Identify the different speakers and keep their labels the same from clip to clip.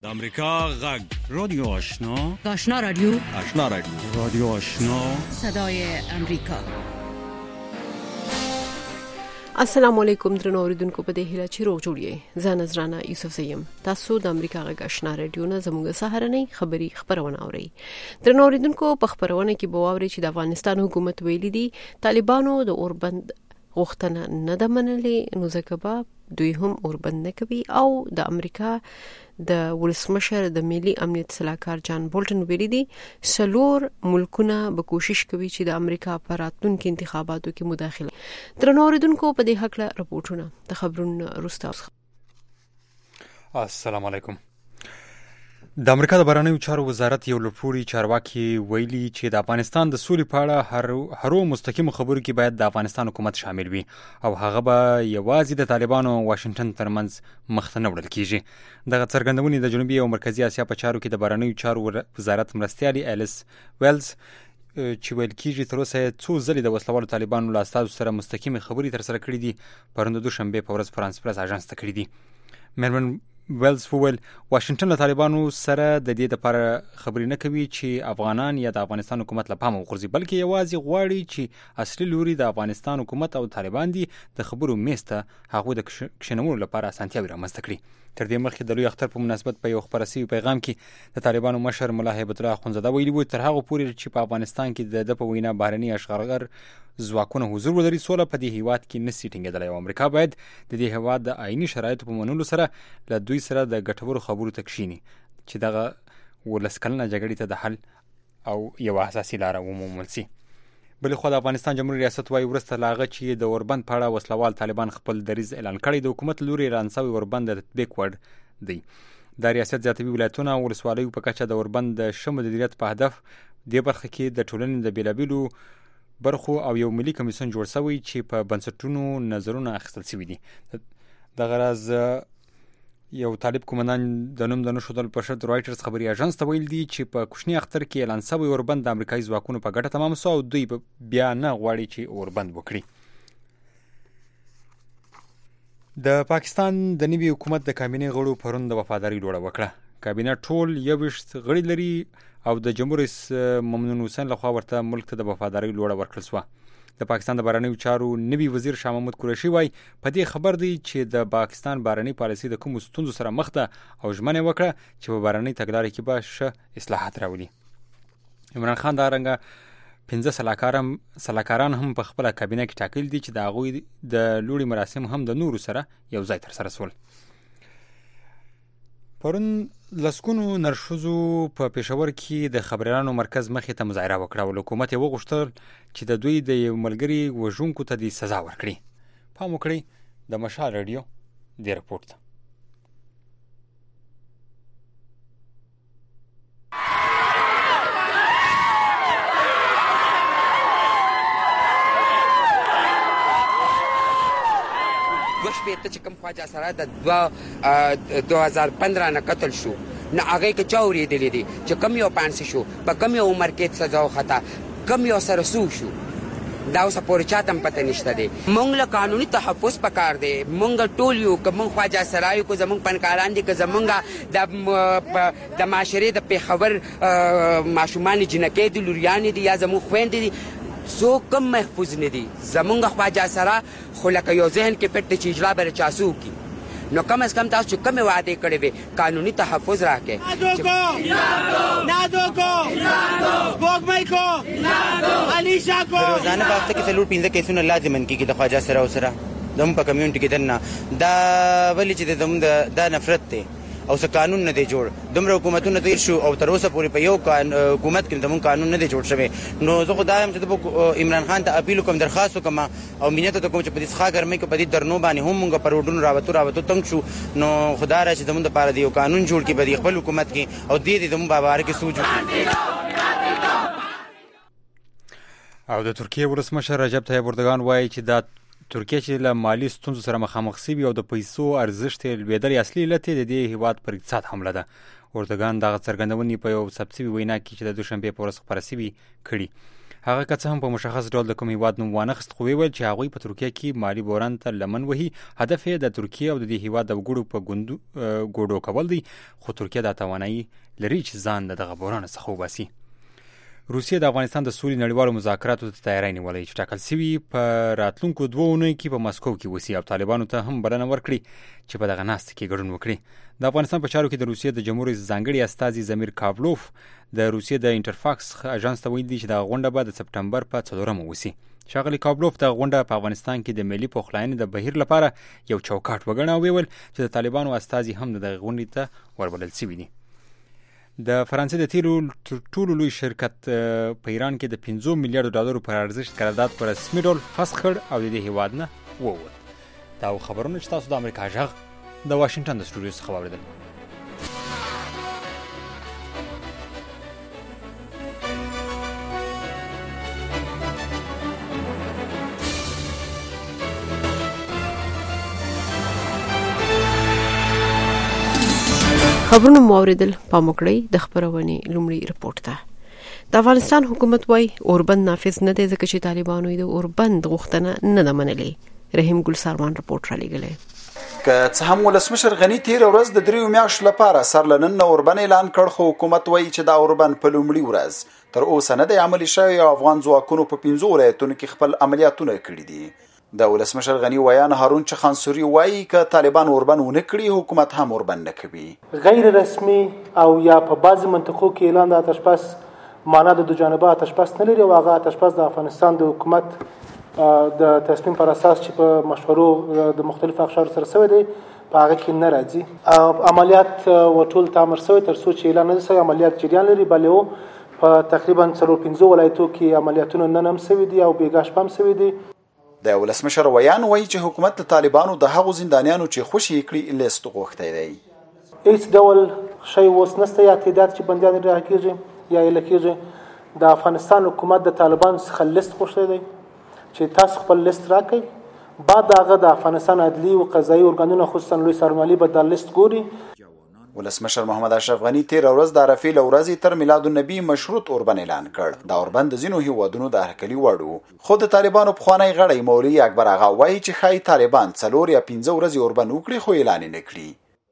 Speaker 1: د امریکا غږ رادیو آشنا
Speaker 2: رادیو
Speaker 1: رادیو آشنا
Speaker 2: صدای امریکا.
Speaker 3: السلام علیکم درنو اوریدونکو، په دې هیله چې روغ جوړ یې. زه نذرانه یوسف زیم. تاسو د امریکا غږ آشنا رادیو نه زموږ سهارنۍ خبرونه اورئ. درنو اوریدونکو، په خبرونه کې به واورئ چې د افغانستان حکومت ویلي دي طالبانو د اوربند غوښتنه نه ده منلې، نو ځکه به دوی هم اوربند نه کوي. او د امریکا د ولسمشر د ملي امنیت صلاحکار جان بولټن ویلي دي 4 ملکونه به کوشش کوي چې د امریکا په راتلونکو انتخاباتو کې مداخله. درنو اوریدونکو، په دې حق له رپورټونه د خبرونو وروسته.
Speaker 4: السلام علیکم. د امریکا د بهرنیو چارو وزارت یو لوړپوړي چارواکي ویلي چې د افغانستان د سولې په اړه هرو مستقیمو خبرو کې باید د افغانستان حکومت شامل وي او هغه به یوازې د طالبانو او واشنگټن ترمنځ مخ ته نه وړل کیږي. دغه څرګندونې د جنوبي او مرکزی اسیا په چارو کې د بهرنیو چارو وزارت مرستیالي الیس ویلز چې ویل کیږي تر اوسه څو ځلې د وسلوالو طالبانو له استازو سره مستقیمې خبرې ترسره کړې دي، پرون د دوشنبه په ورځ فرانس پرس اژانس ته کړې دي. مېرمن ویلز وویل واشنگټن له طالبانو سره د دې لپاره خبرې نه کوي چې افغانان یا د افغانستان حکومت له پامه وغورځي، بلکې یوازې غواړي چې اصلي لوري د افغانستان حکومت او طالبان دي د خبرو میز ته هغوی د کښېنولو لپاره اسانتیاوې رامنځته کړي. تر دې مخکې د لوی اختر په مناسبت په یو خپاره شوي پیغام کې د طالبانو مشر ملا هیبت الله اخندزاده ویلي و تر هغه پورې چې په افغانستان کې د په وینا بهرني اشغالګر ځواکونه حضور ولري سوله په دې هیواد کې نشي ټینګېدلی او امریکا باید د دې هیواد د آئیني شرایطو په منلو سره له دوی سره د ګټورو خبرو ته کښیني چې دغه 12 کلنه جګړې ته د حل او یو اساسي لاره ومومل شي. بل خو د افغانستان جمهوریت ریاست وايي ورسته لاغه چې د اوربند په اړه وسلوال طالبان خپل دریځ اعلان کړی، د حکومت لوري اعلان شوی اوربند د تطبیق وړ دی. د ریاست زیاتوي ولایتونه او ولسوالیو په کچه د اوربند د ښه مدیریت په هدف دې برخه کې د ټولنې د بیلابیلو برخو او یو ملي کمیسیون جوړ شوی چې په بنسټونو نظرونه اخیستل شوي دي. د غرض یو طالب کومندان د نوم د نشودل په شرط رایټرز خبري اژانس ته ویل دي چې په کوشنی اختر کې اعلان شوی اوربند د امریکایي ځواکونو په ګټه تمام شو او دوی بیا نه غواړي چې اوربند وکړي. د پاکستان د نوي حکومت د کابینې غړو پرون د وفاداری لوړه وکړه. کابینه ټول 21 غړي لري او د جمهور رئیس ممنون حسین لخوا ورته ملک ته د وفاداری لوړه ورکړل شوه. د پاکستان د بهرنیو چارو نوي وزیر شاه محمود قریشي وايي په دې خبر دی چې د پاکستان بهرنی پالیسي د کوم ستونزو سره مخ ده او ژمنه وکړه چې په بهرنی تګلارې کې به ښه اصلاحات راولي. عمران خان دا رنګه 15 سلاکاران هم په خپل کابینه کې ټاکل دي چې د هغوی د لوړي مراسم هم د نورو سره یو ځای تر سره سول. پرون لسکونو نرښځو په پېښور کې د خبريالانو مرکز مخې ته مظاهره وکړه او حکومت یې وغوښتل چې د دوی د یو ملګري وژونکو ته د سزا ورکړي. پام وکړئ د مشال رادیو د رپورټ ته.
Speaker 5: دوشبیته چې کوم خواجه سره د 2015 نه قتل شو نه هغه کې چا اورېدلی دي چې کوم یو پانسي شو په کوم یو عمر کې سزا وخته کوم یو سره سو شو دا اوس پورې چاته پته نشته دی. مونږ له قانوني تحفظ پکار دی. مونږ ټول یو که مونږ خواجه سرایو کو زمونږ پنکاران دي که زمونږ د معاشرې د پیښور ماشومان جنکې دي لوریانې دي یا زمونږ خویندې دي سو کم محفوظ نه دي. زمونږ خواجه سره خو لکه یو ذهن کې پټ چې اجرا بر چاسو کی نو کم از کم تاسو چې کوم وعده کړی وي قانوني تحفظ راکې.
Speaker 6: روزانه په هفته کې 4-5 کیسونه لازمن کیږي د خواجه سره او سره دم په کمیونټي کې دنه دا ولی چې دم دا نفرت دی او څه قانون نه دی جوړ. دومره حکومتونه تیر شو او تر اوسه پورې په یو حکومت کې دمون قانون نه دی جوړ شوی. نو زه خو دا یم چې د عمران خان ته اپیل کوم درخواست کوم او مینه ته کوم چې په دې ښه ګرمۍ کې په دې درنو باندې هم موږ پر وډونو راوتو تنګ شو. نو خدا را چې زموږ لپاره دی یو قانون جوړ کړي په دې خپل حکومت کې او دې زموږ بابا کې سوچ
Speaker 4: او د ترکیه ولسمشر رجب طیب اردوغان وایي چې دا ترکیه چې له مالی ستونزو سره مخامخ شوي او د پیسو ارزښت یې لوېدلی اصلي علت یې د دې هیواد پر اقتصاد حمله ده. اردوغان دغه څرګندونې په یو ثبت شوي وینا کې چې د دوشنبې په ورځ خپاره شوي کړي. هغه که څه هم په مشخص ډول د کوم هیواد نوم وانخیست، خو ویل چې هغوی په ترکیه کې مالي بحران ته لمن وهي. هدف یې د ترکیه او د دې هیواد د وګړو په ګوډو کول دی، خو ترکیه دا توانایي لري چې ځان د دغه بحران څخه وباسي. روسیه د افغانستان د سولې نړیوالو مذاکراتو ته تیاری نیولې چې ټاکل شوي په راتلونکو 2 اونیو کې په مسکو کې وسی، او طالبانو ته هم بلنه ورکړي چې په دغه ناست کې ګډون وکړي. د افغانستان په چارو کې د روسیې د جمهور رئیس ځانګړي استازي زمیر کاولوف د روسیې د انټرفاکس اژانس ته ویلي دي چې د غونډه به د سپټمبر په 4 وسی. ښاغلي کاولوف د غونډه په افغانستان کې د ملي پخلاینې د بهیر لپاره یو چوکاټ وګڼه او ویل چې د طالبانو استازي هم د غونډې ته وربلل شوي دي. د فرانسې د تیلو تر ټولو لوی شرکت په ایران کې د 15 میلیارډ ډالرو پر ارزښت قرارداد پر رسمي ډول فسخ کړ او د دې هیواد نه ووت. دا خبرونه چې تاسو د امریکا غږ د واشنگټن د سټوډیو څخه واوریدل.
Speaker 3: خبرونه موریدل پاموکړی د خبرونې لومړی رپورت ته. د افغانستان حکومت وايي اوربند نافذ نه دی ځکه چې طالبانو د اوربند غوښتنه نه ده منلې. رحیم ګل سارمان رپورت را لګلې.
Speaker 7: که څه هم ولسمشر غنی تیر ورځ د 3 میاشتو لپاره سرلنن اوربند اعلان کړ، خو حکومت وايي چې دا اوربند په لومړي ورځ تر اوسه نه دی عملي شوی او افغان ځواکونو په 15 ولایتونو کې خپل عملیاتونه کړي دي. د ولسمشر غنی ویان هارون چخانسوري وایي که طالبان اوربند ونه کړي، حکومت هم اوربند نه کوي.
Speaker 8: غیر رسمي او یا په بعضی منطقو کې اعلان د آتش بس معنا د جانبه آتش بس نه لري او هغه آتش بس د افغانستان د حکومت د تصمیم پر اساس چې په مشورو د مختلفو اقشارو سره شوی دی په هغه کې نه راځي. عملیات وټول تامر شوی تر څو چې اعلان نه شوی عملیات جریان لري، بلې په تقریبا 15 ولایتو کې عملیاتونه نن هم شوي دي او بیګا شپه هم شوي دي.
Speaker 7: د ولسمشر ویان وایي چې حکومت د طالبانو د هغو زندانیانو چې خوشي کړي لیست غوښتی دی.
Speaker 8: هیڅ ډول شی اوس نشته یا تعداد چې بندیان رها کېږي یا ایله کېږي. د افغانستان حکومت د طالبانو څخه لیست غوښتی دی چې تاسو خپل لیست راکړئ، بعد هغه د افغانستان عدلي او قضایي ارګانونه خصوصا لوی څارنوالي به دا لیست ګوري.
Speaker 7: ولسمشر محمد اشرف غنی تیر ورځ د عرفې له ورځې تر میلاد النبی مشروط اوربند اعلان کړ. دا اوربند د ځینو هیوادونو د هرکلي وړ و، خو د طالبانو پخوانی غړی مولوي اکبر آغا وایي چې ښایي طالبان 4 یا 15 ورځې اوربند وکړي خو اعلان نه کړي.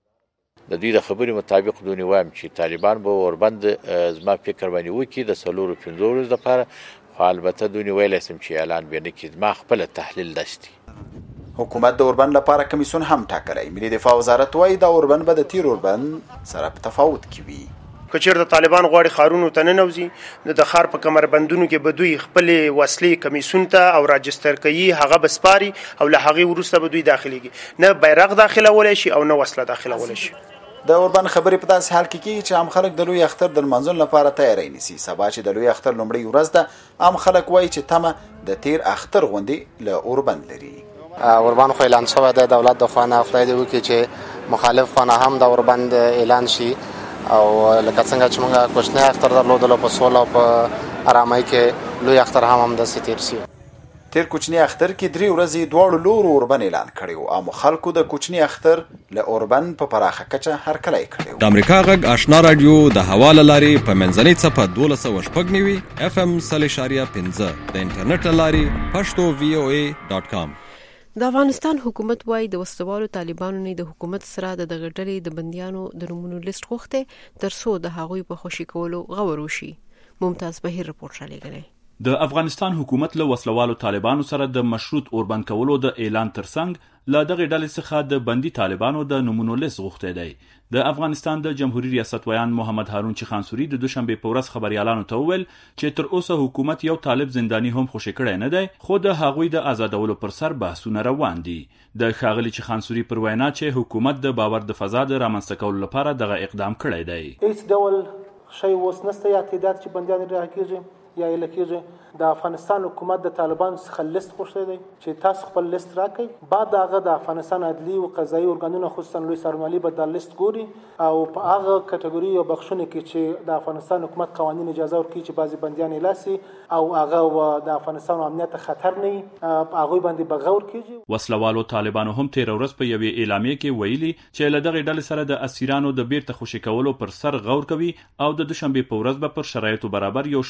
Speaker 9: د دې د خبرې مطابق دونی وایم چې طالبان به اوربند زما فکر باندې وکړي د 4-15 ورځې لپاره، خو البته دونی ویلی سم چې اعلان به نه کړي. زما خپله تحلیل داشتي.
Speaker 7: حکومت د اوربند لپاره کمیسیون هم ټاکلی. ملي دفاع وزارت وایي دا اوربند به د تیر اوربند سره په تفاوت کې وي.
Speaker 10: که چېرته طالبان غواړي ښارونو ته ننوځي، د ښار په کمربندونو کې به دوی خپلې وسلې کمیسیون ته او راجستر کوي، هغه به سپاري او له هغې وروسته به دوی داخلېږي. نه بیرغ داخلولی شي او نه وسله داخلولی شي.
Speaker 7: د اوربند خبرې په داسې حال کې کېږي چې عام خلک د لوی اختر د لمانځلو لپاره تیاری نیسي. سبا چې د لوی اختر لومړۍ ورځ ده، عام خلک وایي چې تمه د تیر اختر غوندې له اوربند لري.
Speaker 11: اوربند خو اعلان شوی د دولت د خوا نه، خدای دې وکړي چې مخالف خوا نه هم د اوربند اعلان شي او لکه څنګه چې موږ کوچنی اختر درلودلو په سوله او په ارامۍ کې، لوی اختر هم همداسې تېر شي.
Speaker 7: تیر کوچنی اختر کې 3 ورځې دواړو لورو اوربند اعلان کړی و. عامو خلکو د کوچنی اختر له اوربند په پراخه کچه هرکلی کړی و.
Speaker 12: د امریکا غږ آشنا رادیو د هوا له لارې په منځنۍ څپه 12.9 FM 0.5 د انټرنیټ له لارې پښتو voa.com.
Speaker 3: د افغانستان حکومت وايي د وسوالو طالبانو نه د حکومت سره د غټړې د بنديانو د نومونو لیست غوښته تر څو د هغوی په خوشي کولو غور وشي. ممتاز بهیر رپورت را لګلې.
Speaker 13: د افغانستان حکومت له وسلوالو طالبانو سره د مشروط اوربند کولو د اعلان ترڅنګ له دغه ډلې څخه د بندي طالبانو د نمونو لیست غوښته دی. د افغانستان د جمهوریت ریاست ویان محمد هارون چخانسوري د دوشنبه په ورځ خبريالانو ته وویل چې تر اوسه حکومت یو طالب زنداني هم خوشی کړی نه دی، خو د هغوی د آزادولو پر سر بحثونه روان دي. د ښاغلي چخانسوري پر وینا چې حکومت د باور د فضا د رامنځته کولو لپاره دغه اقدام کړی دی.
Speaker 8: هیڅ ډول شی اوس نشته یا تعداد چې بندیان رها کېږي یا ایله کېږي. د افغانستان حکومت د طالبانو څخه لیست غوښتی دی چې تاسو خپل لیست راکړئ، بعد هغه د افغانستان عدلي او قضایي ارګانونه خصوصا لوی څارنوالي به دا لیست ګوري او په هغه کټګوري او بخښنه کې چې د افغانستان حکومت قوانین اجازه ورکوي چې بعضي بندیان ایلاسي او هغه د افغانستان امنیت خطر نه هغوی باندې به غور کېږي.
Speaker 13: وسلوالو طالبانو هم تیر ورځ په یوې اعلامیه کې ویلي چې له دغې ډلې سره د اسیرانو د بیرته خوشي کولو پر سر غور کوي او د دوشنبه په ورځ به پر شرایطو برابر یو شمیر بندیان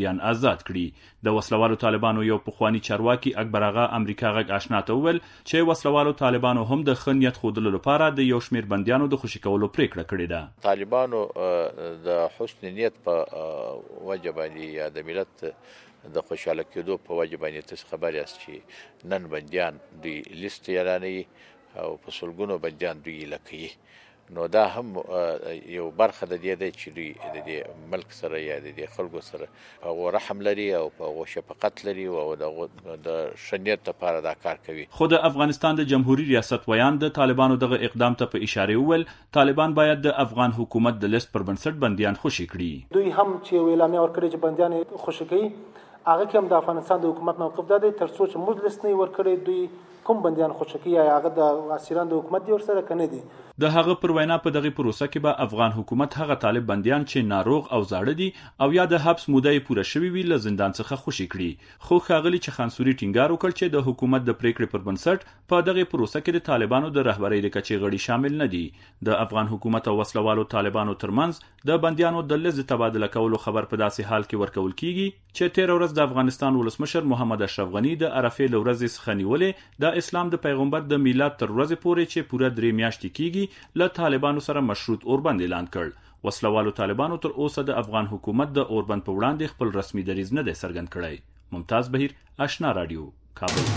Speaker 13: بنديان آزاد کړي. د وسلوالو طالبانو یو پخوانی چارواکي اکبر آغا امریکا غږ آشنا ته وویل چې وسلوالو طالبانو هم د ښه نیت ښودلو لپاره د یو شمېر بندیانو د خوشي کولو پریکړه کړې ده.
Speaker 9: طالبانو د حسن نیت په وجه باندې یا د ملت د خوشاله کېدو په وجه باندې تاسو خبر یاست چې نن بندیان دوی لیست اعلانوي او په سلګونو بندیان دوی لکوي. نو دا هم یو برخه د دې ده چې دوی د دې ملک سره یا د دې خلکو سره هغه رحم لري او هغه شفقت لري او د شنیت لپاره دا کار کوي.
Speaker 13: خو د افغانستان د جمهوریت ریاست ویان د طالبانو دغه اقدام ته په اشاره وویل طالبان باید د افغان حکومت د لیست پر بنسټ بندیان خوشي کړي.
Speaker 8: دوی هم چې اعلامیه ورکړي چې بندیان خوشي کوي هغه کوم د افغانستان د حکومت موقف ده تر څو چې موږ لیست نه ورکړي دوی کوم بندیان خوشي کوي هغه د اسیران د حکومت دی ورسره کنه دي.
Speaker 13: د هغه پر وینا په دغه پروسه کې به افغان حکومت هغه طالب بندیان چې ناروغ او زاړه دي او یا د حبس موده پوره شوی وي له زندان څخه خوشي کړي. خو ښاغلي چخانسوري ټینګار وکړ چې د حکومت د پریکړې پر بنسټ په دغه پروسه کې د طالبانو د رهبرۍ د کچې غړي شامل نه دي. د افغان حکومت او وسلوالو طالبانو ترمنځ د بندیانو د لیست تبادله کولو خبر په داسې حال کې ورکول کیږي چې 13 ورځ د افغانستان ولسمشر محمد اشرف غنی د عرفه لورځ څخه نیولې د اسلام د پیغمبر د میلاد تر ورځې پورې چې پوره 3 میاشتې کیږي له طالبانو سره مشروط اوربند اعلان کړ. وسلوالو طالبانو تر اوسه د افغان حکومت د اوربند په وړاندې خپل رسمي دریځ نه دی څرګند کړی. ممتاز بهیر، آشنا رادیو، کابل.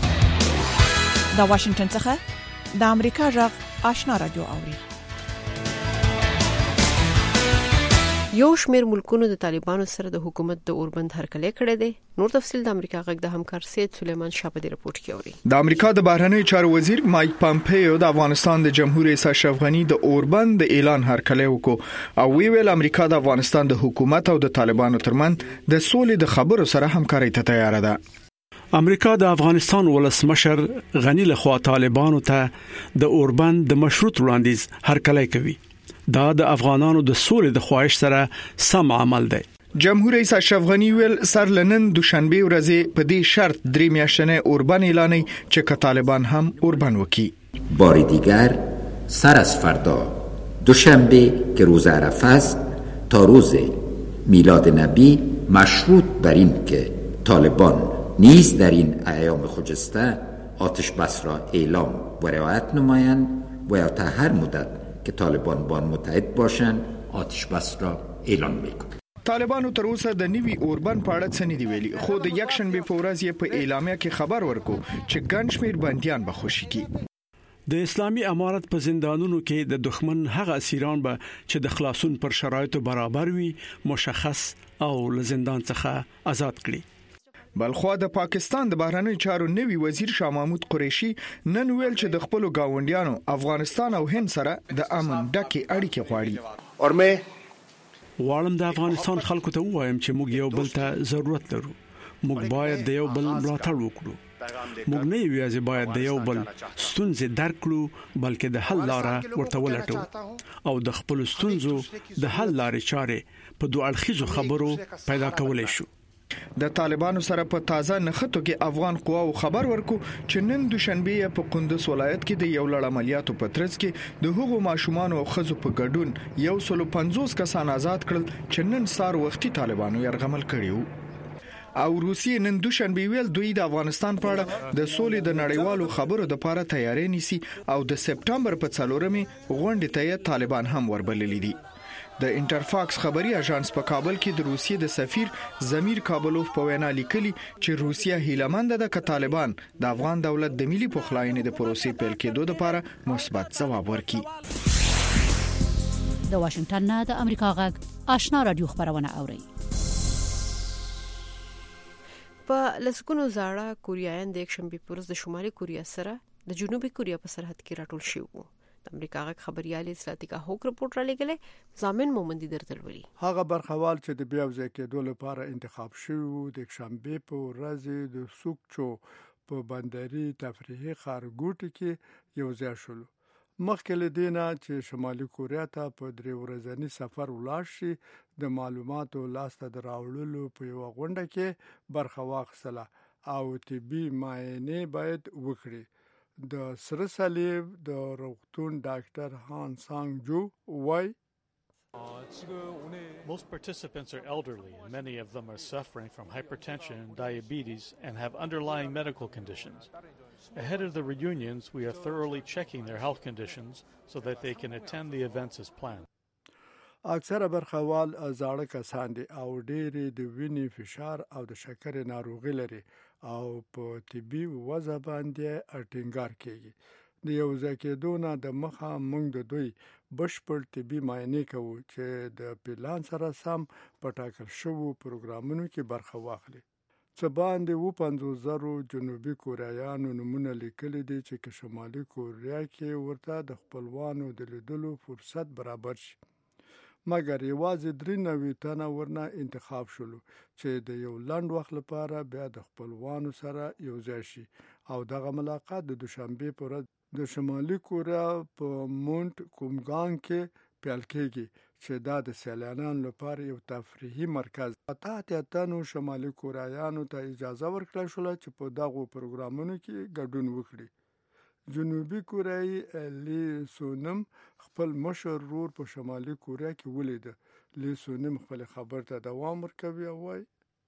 Speaker 14: د واشنگټن څخه د امریکا غږ آشنا رادیو اوري.
Speaker 3: یو شمېر ملکونو د طالبانو سره د حکومت د اوربند هرکلی کړی دی. نور تفصیل د امریکا غږ د همکار سید سلیمان شاه په دې رپورت کې اوري.
Speaker 15: د امریکا د بهرنیو چارو وزیر مایک پامپیو د افغانستان د جمهور رئیس اشرف غنی د اوربند د اعلان هرکلی وکړ او ویل امریکا د افغانستان د حکومت او د طالبانو ترمنځ د سولې د خبرو سره همکاري ته تیار ده.
Speaker 1: امریکا د افغانستان ولسمشر غنی له خوا طالبانو ته د اوربند د مشروط وړاندیز هرکلی کوي. دا د افغانانو د سولې د خواهش سره سم عمل دی.
Speaker 15: جمهور رئیس اشرف غنی ویل سر لنن دوشنبه ورځ په دې شرط 3 میاشتنه اوربند اعلانوي چې طالبان هم اوربند وکړي.
Speaker 16: بار دیگر سر از فردا دوشنبه که روز عرفه است تا روز میلاد نبی مشروط بر این که طالبان نیز در این ایام خجسته آتش بس را اعلام و رعایت نمایند و یا تا هر مدت که طالبان با متحد باشند آتش بس را اعلان میکنند.
Speaker 15: طالبانو تر اوسه د نیوی اوربند په اړه څه نه دی ویلي خو د یکشنبه په ورځ یې په اعلامیه کې خبر ورکو چې ګڼ شمېر بندیان به خوشي کی.
Speaker 1: د اسلامي امارت په زندانونو کې د دښمن هغه اسیران به چې د خلاصون پر شرایطو برابر وي مشخص او له زندان څخه آزاد کړي.
Speaker 15: بلخوا د پاکستان د بهرنیو چارو نوي وزیر شاه محمود قریشي نن ویل چې د خپل گاونډیانو افغانستان او هند سره د امن ډکه اړیکې غواړي.
Speaker 1: غواړم د افغانستان خلکو ته وایم چې موږ یو بل ته ضرورت لرو. موږ باید د یو بل ملاتړ وکړو. موږ نه یوازې باید د یو بل ستونزې درک کړو بلکې د حل لاره ورته ولټو او د خپل ستونزو د حل لارې چارې په دوه اړخیزو خبرو پیدا کولای شو.
Speaker 15: د طالبانو سره په تازه نخټو کې افغان قواو خبر ورکو چې نن دوشنبه په کندوز ولایت کې د یو لړ عملیاتو په ترڅ کې د هغو ماشومان او خزو په ګډون 150 کسان آزاد کړل چې نن سار وختي طالبانو يرغمل کړیو او روسیې نن دوشنبه ویل دوی د افغانستان په اړه د سولې د نړیوالو خبرو د لپاره تیاری نیسي او د سپټمبر په 4مې غونډې ته طالبان هم وربللي دي. د انټرفاکس خبري اژانس په کابل کې د روسیې د سفیر زمیر کابلوف په وینا لیکلي چې روسیه هیلمند ده چې طالبان د افغان دولت د ملي پخلاینې د پروسې پیل کېدو لپاره مثبت ځواب ورکړي.
Speaker 2: د واشنگټن نه د امریکا غږ آشنا رادیو خبرونه اوري.
Speaker 3: په لسګونو زاړه کوریایان د یکشنبه پر ورځ د شمالي کوریا سره د جنوبي کوریا په سرحد کې راټول شوي. د امریکا غږ خبريالي سلاتیکا هوک رپورټ را لګلې ځامن مومندي درتلولي.
Speaker 17: هغه برخوال چې د بیا ځای کېدو لپاره انتخاب شوی د یکشنبه په ورځ د سوکچو په بندري تفریحي ښارګوټي کې یو ځای شول. مخکې له دې نه چې شمالي کوریا ته په 3 ورځنی سفر ولاړ شي د معلوماتو لاسته دراوړلو په یو غونډه کې برخه واخیستله او طبي معاینه باید وکړي. د سره صلیب د روغتون ډاکټر هان سانګ جو وای
Speaker 18: Most participants are elderly, and many of them are suffering from hypertension and diabetes and have underlying medical conditions. Ahead of the reunions, we are thoroughly checking their health conditions so that they can attend the events as planned.
Speaker 17: اکثره برخوال زاړه کسان دي او ډېری د وینې فشار او د شکر ناروغي لري او په طبي وضع باندې ټینګار کوي. د یو ځای کېدو نه د مخه موږ د دوی بشپړ طبي معاینې کوو چې د پلان سره سم په ټاکل شوو پروګرامونو کې برخه واخلي. څه باندې 50,000 جنوبي کوریایانو نمونه لیکلي دي چې که شمالي کوریا کې ورته د خپلوانو د لیدلو فرصت برابر شي. مګر یوازې 93 تنه ورنه انتخاب شول چې د یو لنډ وخت لپاره بیا د خپلوانو سره یو ځای شي او دغه ملاقات د دوشنبه پر ورځ د شمالي کوریا په مونټ کومګان کې پیل کېږي چې دا د سیلانیانو لپاره یو تفریحي مرکز. اته تنو شمالي کوریایانو ته اجازه ورکړل شوه چې په دغه پروګرامونو کې ګډون وکړي. جنوبي کوریایي لی سونم خپل مشر ورور په شمالي کوریا کې ولید. لی سونم خپل خبر ته دوام ورکوي او وايي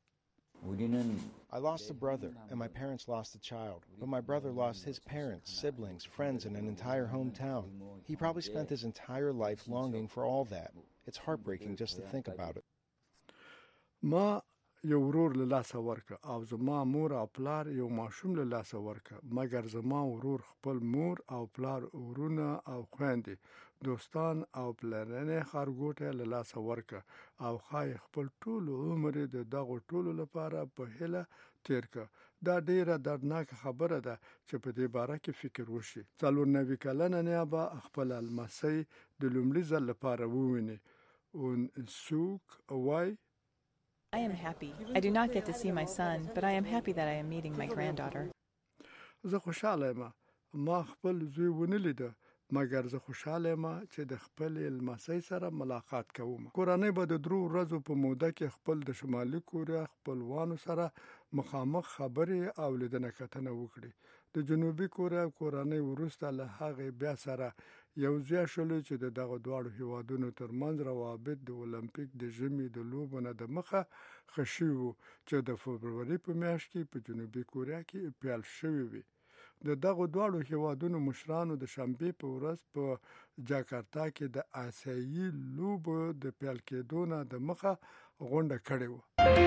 Speaker 19: I lost a brother and my parents lost a child, but my brother lost his parents, siblings, friends, and an entire hometown. He probably spent his entire life longing for all that. It's heartbreaking just to think about it.
Speaker 17: ما یو ورور له لاسه ورکه او زما مور او پلار یو ماشوم له لاسه ورکه، مګر زما ورور خپل مور او پلار ورونه او خويندې دوستان او پلرنه خارګوټه له لاسه ورکه او خای خپل ټول عمر د دغه ټولو لپاره په هله تیر ک. دا ډیره دردناک خبره ده چې په دې باره کې فکر وشي. 94 کلنه نیابه خپل المسی د لومړي ځل لپاره وویني. اون سوک وای
Speaker 14: I am happy. I do not get to see my son, but I am happy that I am meeting my granddaughter.
Speaker 17: زه خوشاله یم. ما خپل زوی ونه لیده، مګر زه خوشاله یم چې د خپل المسی سره ملاقات کوم. کورنۍ به د 3 ورځو په موده کې خپل د شمالي کوریا خپلوانو سره مخامخ خبرې او لیدنه کتنه وکړي. د جنوبي کوریا کورنۍ وروسته له هغه بیا سره یو ځای شول چې دغه دواړو هیوادونو ترمنځ روابط د اولمپیک د ژمي د لوبو نه د مخه خشي وو چې د فبروري په میاشت کې په جنوبي کوریا کې پیل شوی وي. دغه دواړو هیوادونو مشرانو د شنبه په ورځ په جاکارتا کې د آسیایي لوبو د پیل کېدو نه د مخه غونډه کړې وه.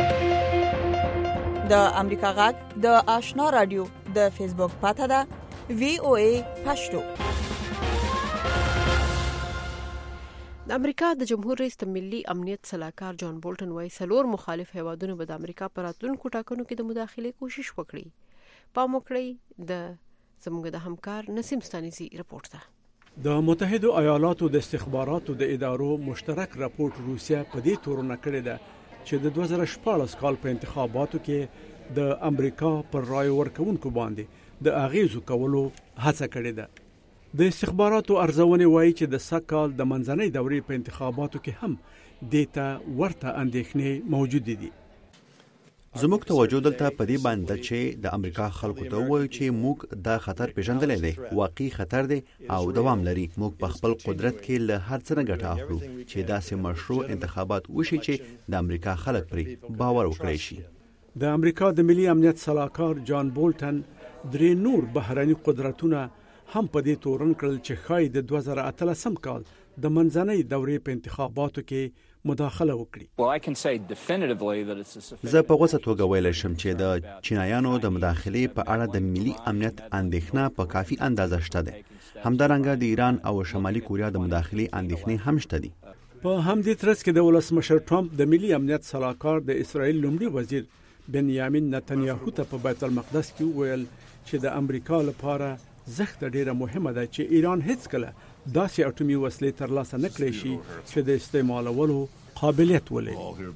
Speaker 14: د امریکا غږ د آشنا رادیو د فیسبوک پاته ده VOA پښتو.
Speaker 3: د امریکا د جمهور رئیس د ملي امنیت صلاحکار جان بولټن وايي 4 مخالف هیوادونو به د امریکا پر راتلونکو ټاکنو کې د مداخله کوشش وکړي. پام وکړئ د زموږ د همکار نسیم ستانیزي رپورت ته.
Speaker 1: د متحده ایالاتو د استخباراتو د ادارو مشترک راپورټ روسیا په دې تورونه کړی ده چې د 2014 کال په انتخاباتو کې د امریکا پر رای ورکونکو باندې د اغیزو کولو هڅه کړې ده. د استخباراتو ارزونه وایي چې د سکهال د منځنۍ دورې په انتخاباتو کې هم دیتا ورته اندېښنې موجود دي.
Speaker 20: زموږ توجه دلته په دې باندې چې د امریکا خلکو ته وایي چې موږ دا خطر پیژندلی دی، واقعي خطر دی او دوام لري. موږ په خپل قدرت کې له هر څه نه ګټه اخلو چې داسې مشروع انتخابات وشي چې د امریکا خلک پرې باور وکړي شي.
Speaker 1: د امریکا د ملي امنیت صلاحکار جان بولټن 3 نور بهراني قدرتونه هم په دې تورن کړل چې خای د 2018 کال د منځنۍ دورې په انتخاباتو کې مداخله وکړي.
Speaker 20: زه په غوسه توګه ویلی شم چې د چینایانو د مداخلې په اړه د ملي امنیت اندېښنه په کافي اندازه شته ده. همدارنګه د ایران او شمالي کوریا د مداخلې اندېښنې هم شته دي.
Speaker 1: په همدې ترڅ کې د ولسمشر ټرمپ د ملي امنیت صلاحکار د اسرائیل لومړي وزیر بنیامین نتنیاهو ته په بیت المقدس کې وویل چې د امریکا لپاره زخت ډیره مهمه ده چې ایران هیڅ کله داسې اټومي وسلې ترلاسه نه کړي شي چې د استعمالولو قابلیت ولري.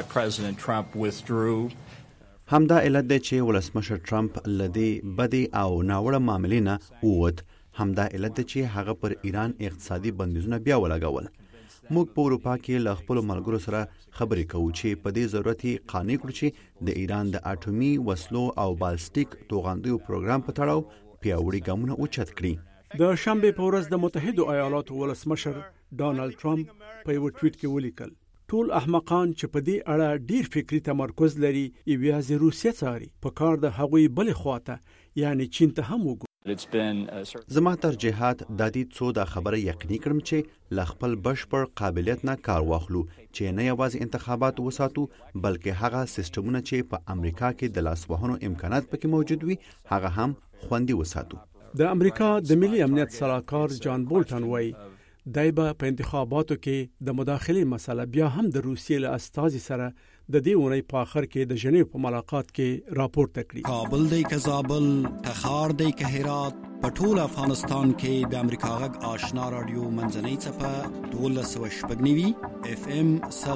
Speaker 20: همدا علت دی چې ولسمشر ټرمپ لدی بدی او ناوړه معاملې نه ووت. همدا علت دی چې هغه پر ایران اقتصادي بندیزونه بیا ولګول. موږ په اروپا کې له خپل ملګرو سره خبرې کوو چې په دې ضرورت قانع کړو چې د ایران د اټومي وسلو او بالستیک توغندیو پروګرام په تړاو پیاوړي ګامونه اوچت کړي.
Speaker 1: د شنبه په ورځ د متحده ایالاتو ولسمشر ډانلډ ټرمپ په یو ټویټ کې ولیکل ټول احمقان چې په دې اړه ډیر فکری تمرکز لري یوازې روسیه څاري په کار د هغوی بل خواته یعنی چین ته هم وګوري.
Speaker 20: زما ترجیحات د دې څو دا خبره یقیني کړم چې ل خپل بشپړ قابلیت نه کار واخلو چې نه یوازې انتخابات وساتو بلکې هغه سیستمونه چې په امریکا کې د لاسوهنو امکانات پکې موجود وي هغه هم خوندي وساتو.
Speaker 1: د امریکا د ملي امنیت صلاحکار جان بولټن وایي دایبه په انتخاباتو کې د مداخلې مسله بیا هم د روسیې له استازي سره د دې اونۍ په اخر کې د ژنیو په ملاقات کې راپورته کړی.
Speaker 21: کابل دی که زابل، تخار دی که هرات، په ټول افغانستان کې د امریکا غږ آشنا رادیو منځنۍ څپه 1290 اف ام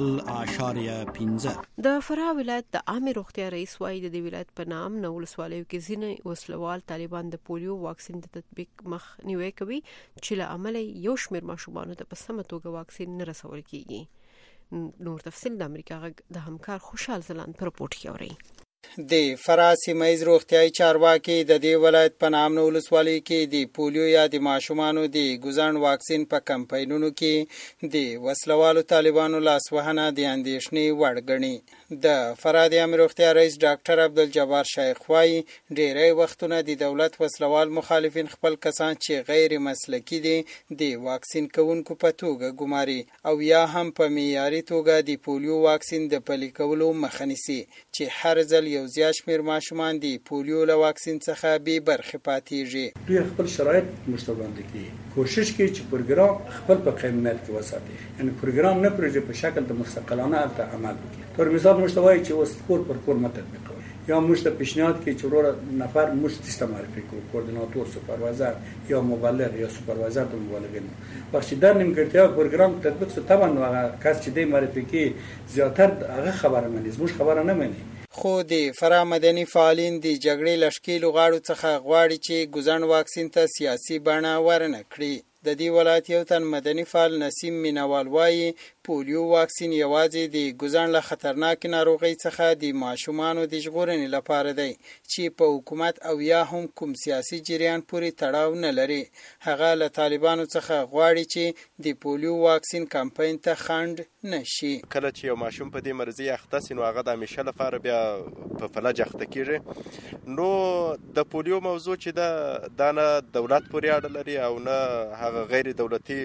Speaker 21: 0.15.
Speaker 3: د فراه ولایت د عامه روغتیا رئیس وايي د دې ولایت په نام نو ولسوالیو کې ځینې وسلوال طالبان د پولیو واکسین د تطبیق مخ نیوي کوي چې له عمله یو شمېر ماشومان ته په سمه توګه واکسین نه رسول کیږي. نور تفصیل د امریکا غږ د همکار خوشحال زلان پر رپورت کې اوري.
Speaker 22: د فراه سیمه روغتیاي چارواکي د دې ولایت په نام نو ولسوالۍ کې د پولیو یا د ماشومانو د ګوزن واکسین په کمپاینونو کې د وسلوالو طالبانو لاسوهنه د اندېښنې وړ ګڼي. د فراه د عامه روغتیا رئیس ډاکټر عبدالجبار شیخ وايي ډېری وختونه د دولت وسلوال مخالفین خپل کسان چې غیر مسلکي دي د واکسین کوونکو په توګه ګماري او یا هم په معیاري توګه د پولیو واکسین د پلي کولو مخه نیسي چې هر ځل یو زیات شمېر ماشومان د پولیو له واکسین څخه بې برخې پاتېږي.
Speaker 23: دوی خپل شرایط مستوګند کوي، کوشش کوي چې پروګرام خپل په قیمت کې وساتي، یعنی پروګرام نه پروژه په شکل د مستقلانه عمل وکړي. تر مثال مستوای چې اوس کور پر کور مطابق کوي یا موږ ته پیشنهاد کوي چې ورو نفر موږ سیستم معرفي کوو، کوردیناتور، سوپروایزر یا مبلغ یا سوپروایزر د مبلغین. وقتی در نیمګړتیا پروګرام تطبیق څه طبعا هغه کس چې د معرفي کې زیاتر هغه خبره مني، موږ خبره نه مني.
Speaker 22: خو د فراه مدني فعالین د جګړې لشکېلو غاړو څخه غواړي چې ګوزن واکسین ته سیاسي بڼه ورنه کړي. د دې ولایت یو تن مدني فعال نسیم مینوال وايي پولیو واکسین یوازې د ګوزن له خطرناک ناروغۍ څخه د ماشومانو د ژغورنې لپاره دی چې په حکومت او یا هم کوم سیاسي جریان پورې تړاو نه لري. هغه له طالبانو څخه غواړي چې د پولیو واکسین کمپاین ته خنډ نشي.
Speaker 24: کله چې یو ماشوم په دې مرضی اخته سي نو هغه د همیشه لپاره بیا په فلج اخته کیږي. نو د پولیو موضوع چې دا نه دولت پورې اړه لري او نه هغه غیر دولتي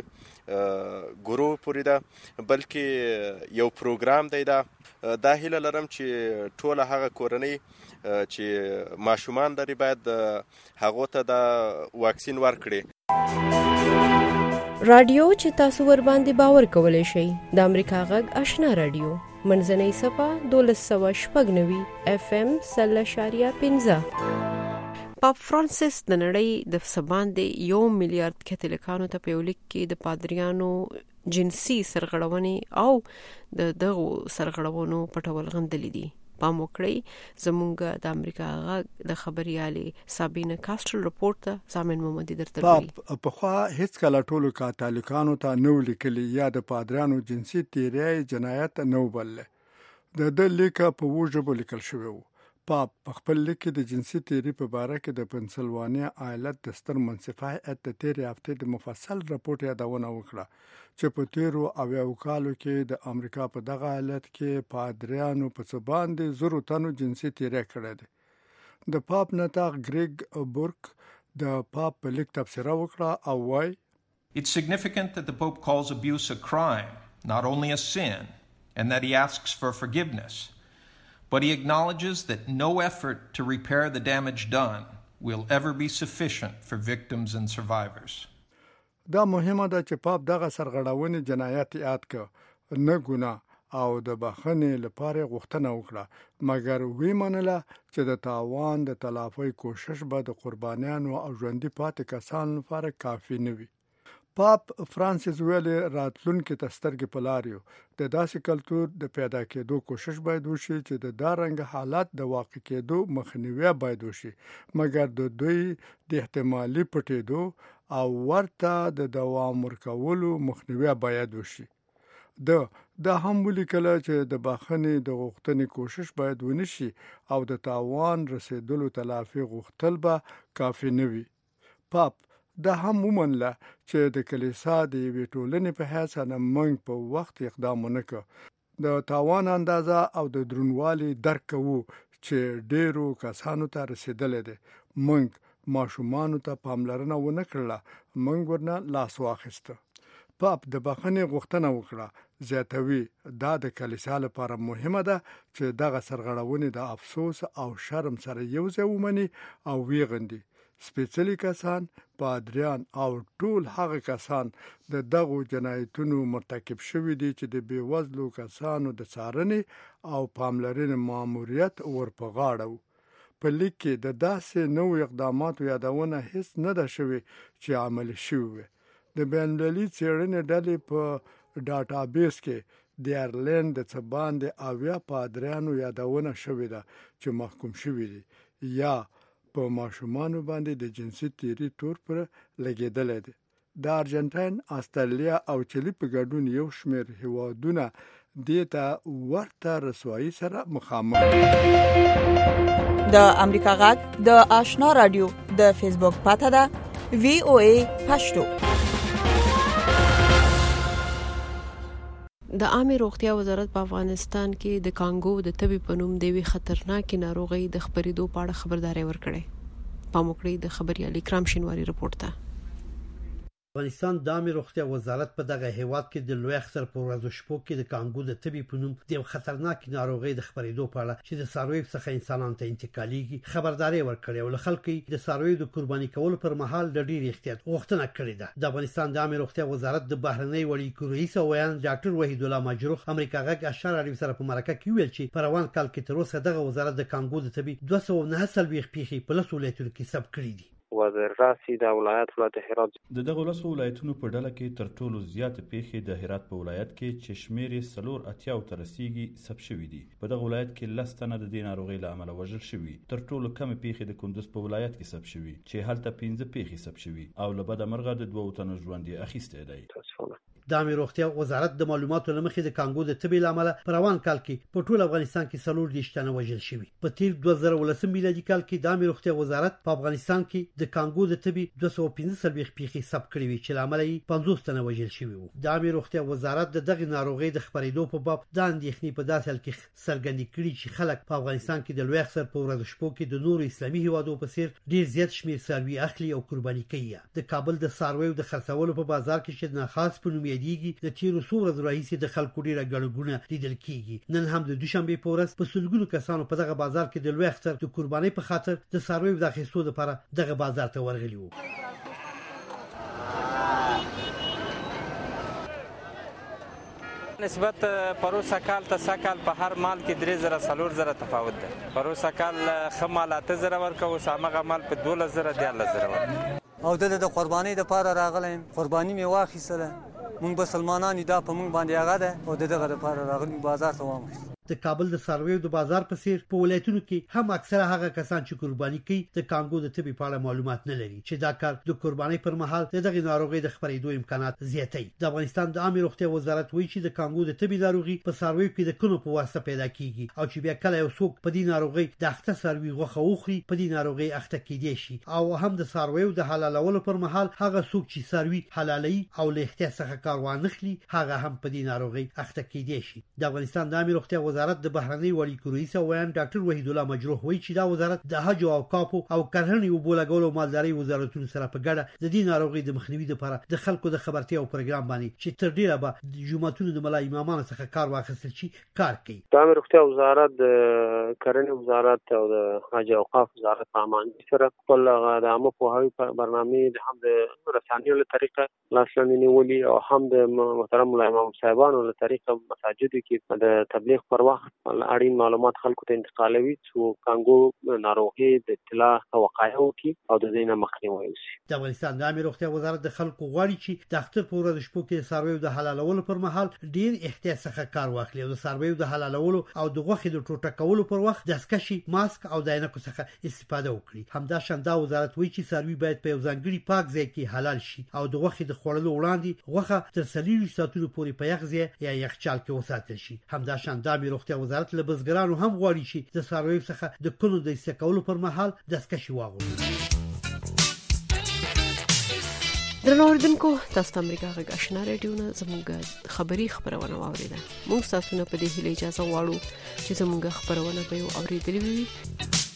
Speaker 24: ګروه پورې ده بلکې یو پروګرام دی. دا هیله لرم چې ټول هغه کورنۍ چې ماشومان لري باید هغه ته د واکسین ورکړي.
Speaker 3: رادیو چې تاسو ور باندې باور کولای شئ د امریکا غږ آشنا رادیو منځنۍ صفه 1290 اف ام 0.15. پاپ فرانسیس د نړۍ د سباندې 1 میلیارډ کاتولیکانو ته په یو لیک کې د پادریانو جنسي سرغړونې او دغه سرغړونو پټول غندلې دي. پام وکړئ زمونږ د امریکا غږ د خبريالې سابینه کاستل رپورت ته سامن محمدي درته وایي.
Speaker 17: په خو هیڅ کله ټولو کاتولیکانو ته نو لیکلي یا د پادریانو جنسي تیری جنایت نو بل. د لیک په وجوب لیکل شوی وو. پاپ په خپل لیک کې د جنسي تیری په باره کې د پنسلوانیا ایالت د ستر منصفه هیئت د تیری هفته د مفصل رپورت یادونه وکړه چې په تیرو اویاو کالو کې د امریکا په دغه ایالت کې پادریانو په څه باندې 100 تنو جنسي تیری کړی دی. د پاپ نطاق ګریګ بورک د پاپ په لیک تفسیر وکړه او وایي
Speaker 25: It's significant that the Pope calls abuse a crime, not only a sin, and that he asks for forgiveness. But he acknowledges that no effort to repair the damage done will ever be sufficient for victims and survivors.
Speaker 17: دا مهمه ده چې پاپ دغه سرغړونې جنایت یاد کړ نه ګناه او د بخښنې لپاره غوښتنه وکړه مګر وی منله چې د تاوان د تلافۍ کوشش به د قربانیانو او ژوندي پاتې کسانو لپاره کافي نه وي. پاپ فرانسیس ویلي راتلونکي ته سترګې په لار یو د داسې کلتور د پیدا کېدو کوشش باید وشي چې د دارنګ حالات د واقع کېدو مخنیوي باید وشي مګر د دوی د احتمالي پټېدو او ورته د دوام ورکولو مخنیوي باید وشي. دا هم ولیکل چې د بخښنې د غوښتنې کوشش باید ونشي او د تاوان رسیدلو تلافي غوښتل به کافي نه وي. پاپ دا هم ومنله چې د کلیسا د یوې ټولنې په حیث نه موږ په وخت اقدام ونکړ. د تاوان اندازه او د درنوالي درک کوو چې ډیرو کسانو ته رسیدلې ده. موږ ماشومانو ته پاملرنه ونه کړله، موږ ورنه لاس واخیسته. پاپ د بخښنې غوښتنه وکړه. زیاتوي دا د کلیسا لپاره مهمه ده چې دغه سرغړونې د افسوس او شرم سره یو ځای ومني او ویغندي. سپېڅلي کسان، پادریان او ټول هغه کسان د دغو جنایتونو مرتکب شوي دي چې د بېوزلو کسانو د څارنې او پاملرنې ماموریت ورپه غاړه و. په لیک کې د داسې نوو اقداماتو یادونه هیڅ نه ده شوې چې عملي شوي وي. د بین‌المللي څېړنې ډلې په ډاټابیس کې د ایرلند د څه باندې 80 پادریانو یادونه شوې ده چې محکوم شوي دي یا په ماشومانو باندې د جنسي تیري تور پر لګېدلی دی. د ارجنټاین، استرالیا او چیلي په ګډون یو شمېر هیوادونه دې ته ورته رسوایي سره مخامخ.
Speaker 14: د امریکا غږ د آشنا رادیو د فیسبوک پاته ده VOA پښتو.
Speaker 3: د عامه روغتیا وزارت په افغانستان کې د کانګو د تبي په نوم د وی خطرناک ناروغي د خبرېدو په اړه خبرداري ورکړې. په موکړې د خبريالي کرام شینواری رپورټ ته.
Speaker 4: افغانستان د عامه روغتیا وزارت په دغه هیواد کې د لوی اختر په ورځو شپو کې د کانګو د تبي په نوم د خطرناک ناروغي د خبرېدو په اړه چې د څارویو څخه انسانانو ته انتقالېږي خبرداري ورکړې او خلکو د څارویو د قرباني کولو پر مهال د ډېر احتیاط غوښتنه کړې ده. د افغانستان د عامه روغتیا وزارت د بهرنی وړي رئیس ویان ډاکټر وحید الله مجروح امریکا غږ اشاره لري سره په مرکه کې ویل چې په روان کال کې تر اوسه دغه وزارت د کانګو د تبي 209 پیښې په لسو ولایتونو کې ثبت کړې دي.
Speaker 5: وزیر راسي د ولایت هرات
Speaker 13: د دغه لسو ولایتونو په ډله کې تر ټولو زیات پیښې د هرات په ولایت کې چې شمېر 380 تر رسیدي ثبت شوې دي. په دغه ولایت کې لس تنه د دې ناروغي له امله وژل شوي. تر ټولو کم پیښې د کندوز په ولایت کې ثبت شوي چې هلته 15 پیښې ثبت شوي او له بده مرغه د 2 تنو ژوند یې اخیستی دی.
Speaker 4: د عامه روغتیا وزارت د معلوماتو لمخې د کانګو د تبي لامل په روان کال کې په ټول افغانستان کې 3 تنه وژل شوي. په تیر 2019 میلادي کال کې د عامه روغتیا وزارت په افغانستان کې د کانګو د تبي 215 پیښې ثبت کړې وي چې لامل یې 50 تنه وژل شوي وو. د عامه روغتیا وزارت د دغه ناروغي د خبرېدو په باب د اندېښنې په داسې حال کې څرګندې کړې چې خلک په افغانستان کې د لوی اختر په ورځو شپو کې د نورو اسلامي هیوادو په څیر ډیر زیات شمېر څاروي اخلي او قرباني کوي. د کابل د څارویو د خرڅولو په بازار کې چې نه خاص په نوم یادېږي د تیرو څو ورځو راهیسې د خلکو ډیره ګڼګونه لیدل کیږي. نن هم د دوشنبه په ورځ په سلګونو کسانو په دغه بازار کې د لوی اختر د قرباني په خاطر د څارویو د اخیستو لپاره دغه بازار ته ورغلي وو.
Speaker 6: نسبت پروسه کال ته سکال په هر مال کې 3000 تفاوت ده. پروسه کال خمال 8000 ورکو سامغه مال په 12000 14000 ورکو
Speaker 10: او د قرباني د پاره راغلم قرباني می واخیسله مونږ به سلمانان دا په مونږ باندې هغه ده او دغه لپاره راغلم بازار ته وامه.
Speaker 4: د کابل د څارویو د بازار په څیر په ولایتونو کې هم اکثره هغه کسان چې قرباني کوي د کانګو د تبي په اړه معلومات نه لري چې دا کار د قرباني پر مهال دغه ناروغي د خبرېدو امکانات زیاتوي. د افغانستان د عامه روغتیا وزارت وایي چې د کانګو د تبي ناروغي په څارویو کې د کونو په واسطه پیدا کیږي او چې بیا کله یو څوک په دې ناروغي د اخته څاروي غوښه وخوري په دې ناروغي اخته کیدی شي او هم د څارویو د حلالولو پر مهال هغه څوک چې څاروي حلالي او له احتیاط څخه کار وانخلي هغه هم په دې ناروغي اخته کیدی شي. د افغانستان د عامه روغتیا وزارت د بهرنی وړي رئیس ویان ډاکټر وحید الله مجروح وایي چې دا وزارت د حج او اوقافو او کرهڼې او بولګولو مالداري وزارتونو سره په ګډه د دې ناروغي د مخنیوي لپاره د خلکو د خبرتیا او پروګرام باندې چې تر ډیره به د جمعتونو د ملا امامانو څخه کار واخیستل شي کار کوي.
Speaker 5: د عامه روغتیا وزارت د کرهڼې وزارت او د حج او اوقاف وزارت په امانت سره خپل د عامه پوهاوي برنامه د هم د رسانیو له طریقه لاسلاندې نیولي او هم د محترم ملا امام صاحبانو له طریقه مساجد کې د تبلیغ پر وخت اړین معلومات خلکو ته انتقالوي چې کانګو ناروغي د اطلاع او وقایع کی او د دینه مخنیوي وشي.
Speaker 4: د افغانستان د عامه روغتیا وزارت د خلکو غواړي چې د اختر په ورځ شپو کې څارویو د حلالولو پر مهال ډیر احتیاط څخه کار واخلي او د څارویو د حلالولو او د غوښې د ټوټه کولو پر وخت د اسکشي ماسک او د عینکو څخه استفاده وکړي. همدا شاندا وزارت وایي چې څاروي باید په یو ځانګړي پاک ځای کې حلال شي او د غوښې د خوړلو وړاندې غوښه تر 30 ساعتونو پورې په یخ ځای یا یخچال کې وساتل شي. همدا شاندا د روغتیا وزارت له بزګرانو هم غواړي چې د څارویو څخه د کونو د استکولو پر مهال د اسکشي واغوندي.
Speaker 3: درنوردونکو تاسو ته امریکا غږ آشنا رادیو نه زموږ خبری خبرونه واوریده. موږ تاسو نه په دې هیله اجازه غواړو چې زموږ خبرونه به اوریدلې وي.